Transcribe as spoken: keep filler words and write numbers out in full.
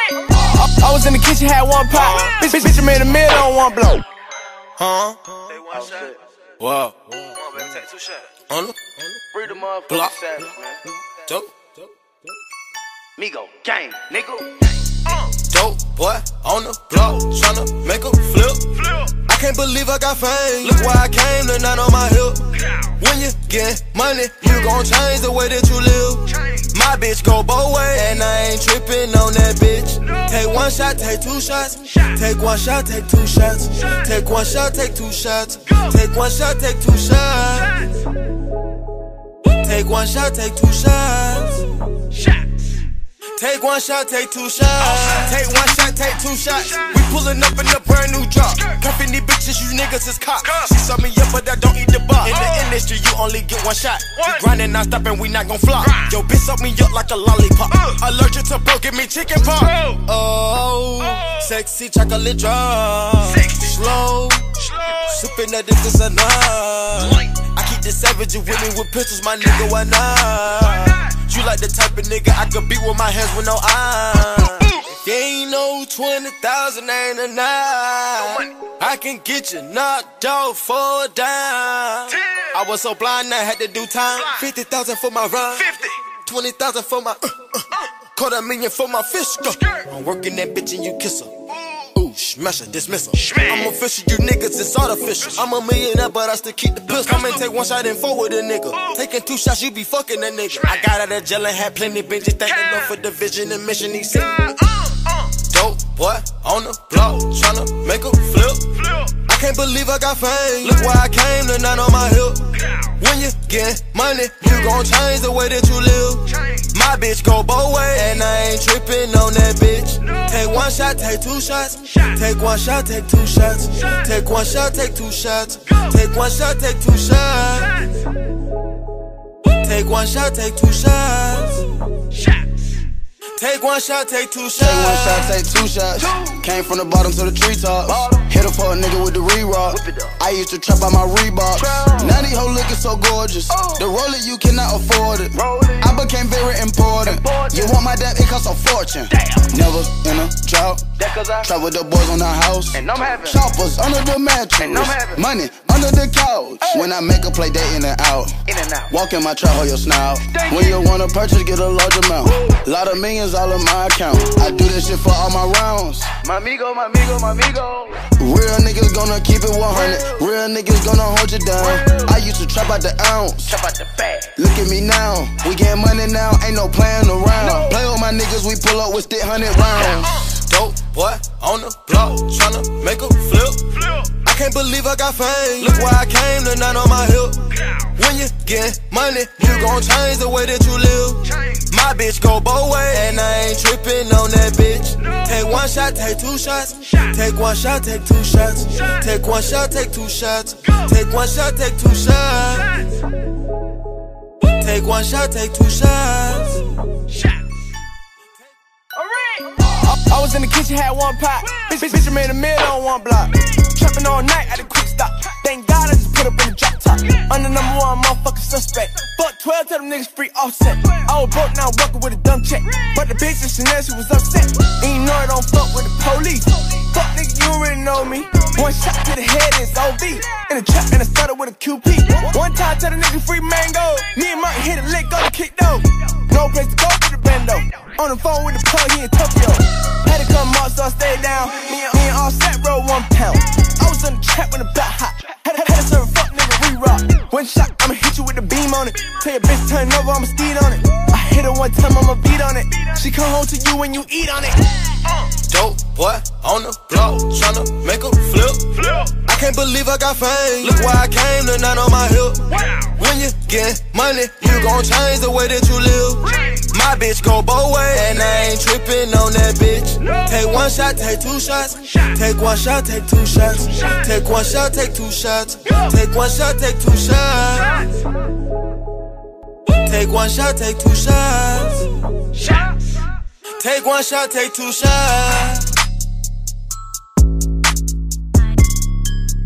I, I was in the kitchen, had one pot. Uh, bitch, bitch, bitch, I made a meal on one blow. Huh? Take one shot. Wow. Come on, baby, take two shots. On the Free the motherfucking block. savage, man. Dope. Migo, gang, nigga. Uh. Dope boy on the block, tryna make a flip. flip. I can't believe I got fame. Look where I came, the nine on my hip. When you get money, you gon' change the way that you live. My bitch go both ways, and I ain't trippin' on that bitch. Take one shot, take two shots. Take one shot, take two shots. Take one shot, take two shots. Take one shot, take two shots. Take one shot, take two shots. Take one shot, take two shots. Take one shot, take two shots. We pullin' up in a brand new drop. Cuffin' these bitches, you niggas is cops. She saw me up, but I don't eat the box. In the industry, you only get one shot. We grindin', not stoppin', we not gon' flop. Yo, bitch suck me up like a lollipop. Allergic to bro, give me chicken pop. Oh, sexy chocolate drop. Slow, sippin' that this is enough. I keep the savage with me with pistols, my nigga, why not? You like the type of nigga I could beat with my hands with no eyes. If you ain't no twenty thousand, ain't enough. I can get you knocked out for a dime. I was so blind I had to do time. Fifty thousand for my run, twenty thousand for my uh, uh. Quarter million for my fish. I'm working that bitch and you kiss her. Ooh, smash her, dismiss her. I'm official, you niggas, it's artificial. I'm a millionaire, but I still keep the pistol. Come and take one shot and forward a nigga. Taking two shots, you be fucking a nigga. I got out of jail and had plenty bitches. Thank the Lord for the vision and mission he sent me. Dope boy on the block, tryna make a flip. I can't believe I got fame. Look where I came, the nine on my hip. When you get money, you gon' change the way that you live. My bitch go both ways, and I ain't trippin' on that bitch. Take one shot, take two shots. Take one shot, take two shots. Take one shot, take two shots. Take one shot, take two shots. Take one shot, take two shots. Take one shot, take two shots. Take one shot, take two shots. Came from the bottom to the treetops. Hit her for a nigga with the re-rock. I used to trap out my Reeboks. Now these hoes looking so gorgeous. The roller you cannot afford it. I became very important. You want my dad? It costs a fortune. Never in a drought. Trap with the boys on the house. Choppers under the mattress. Money under the couch. When I make a play, they in and out. Walk in my trap, hold your snout. When you wanna purchase, get a large amount. Lot of millions all in my account. I do this shit for all my rounds. My amigo, my amigo, my amigo. Real niggas gonna keep it one hundred. Real niggas gonna hold you down. I used to trap out the ounce. Trap out the bag. Look at me now. We getting money now. Ain't no playing around. Play with my niggas. We pull up with stick hundred rounds. Dope boy on the block, tryna make a flip. I can't believe I got fame. Look where I came, the nine on my hip. When you get money, you gon' change the way that you live. My bitch go both ways, and I ain't trippin' on that bitch. Take one shot, take two shots. Take one shot, take two shots. Take one shot, take two shots. Take one shot, take two shots. Take one shot, take two shots. I was in the kitchen, had one pot. Bitch, bitch, bitch, I made a meal on one block. Trapping all night at a quick stop. Thank God I just put up in the drop top. I'm the number one motherfucking suspect. Fuck twelve, tell them niggas free offset. I was broke, now working with a dumb check. But the bitch in Chanel, she was upset. And you know I don't fuck with the police. Fuck nigga, you already know me. One shot to the head is O B. In the trap and I started with a Q P. One time tell the nigga free mango. Me and Martin hit a lick, go to kick though. No place to go for the bando. On the phone with the plug, he in Tokyo. Had to come up, so I stayed down. Me and, me and Offset rolled one pound. I was in the trap when the block hot. Had, had to serve a fuck nigga re-rock. One shot, I'ma hit you with the beam on it. Tell your bitch turn over, I'ma steed on it. I hit her one time, I'ma beat on it. She come home to you when you eat on it. Dope boy on the block, tryna make a flip. I can't believe I got fame. Look where I came, the nine on my hip. When you get money, you gon' change the way that you live. My bitch go both ways, and I ain't trippin' on that bitch. Take one shot, take two shots. Take one shot, take two shots. Take one shot, take two shots. Take one shot, take two shots. Take one shot, take two shots. Take one shot, take two shots.